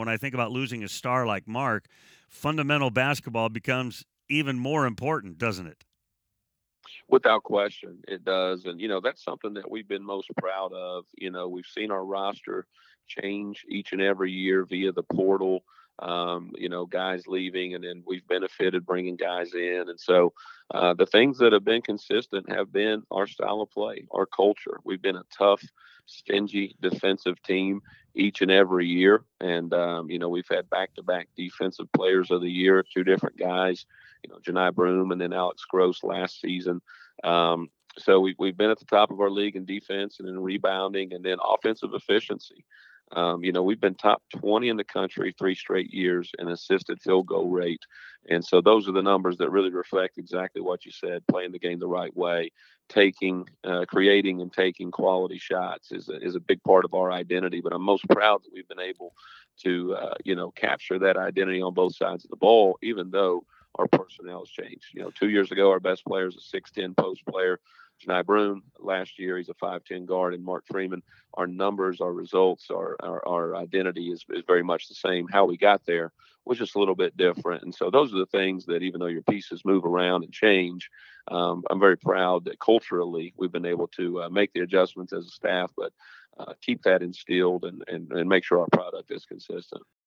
When I think about losing a star like Mark, fundamental basketball becomes even more important, doesn't it? Without question, it does. And, that's something that we've been most proud of. We've seen our roster change each and every year via the portal, guys leaving, and then we've benefited bringing guys in. And so the things that have been consistent have been our style of play, our culture. We've been a tough, stingy defensive team each and every year. And, we've had back to back defensive players of the year, two different guys, Janai Broom and then Alex Gross last season. um, so we've been at the top of our league in defense and in rebounding and then offensive efficiency. We've been top 20 in the country 3 straight years in assisted field goal rate. And so those are the numbers that really reflect exactly what you said, playing the game the right way, creating and taking quality shots is a big part of our identity. But I'm most proud that we've been able to, capture that identity on both sides of the ball, even though our personnel has changed. 2 years ago, our best player is a 6'10" post player. Janai Broom, last year, he's a 5'10" guard, and Mark Freeman. Our numbers, our results, our identity is very much the same. How we got there was just a little bit different. And so those are the things that, even though your pieces move around and change, I'm very proud that culturally we've been able to make the adjustments as a staff, but keep that instilled and make sure our product is consistent.